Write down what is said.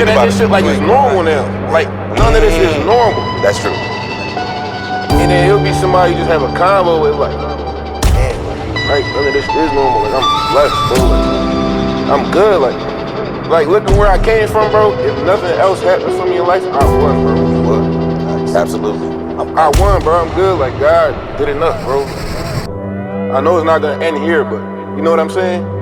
looking at this shit like it's normal now. Like, none of this is normal. That's true. And then it'll be somebody you just have a convo with, like, damn, like, none of this is normal. Like, I'm blessed, bro. Like, I'm good, like looking where I came from, bro. If nothing else happened for me in life, I won, bro. Nice. Absolutely. I won, bro. I'm good. Like, God did enough, bro. I know it's not gonna end here, but you know what I'm saying?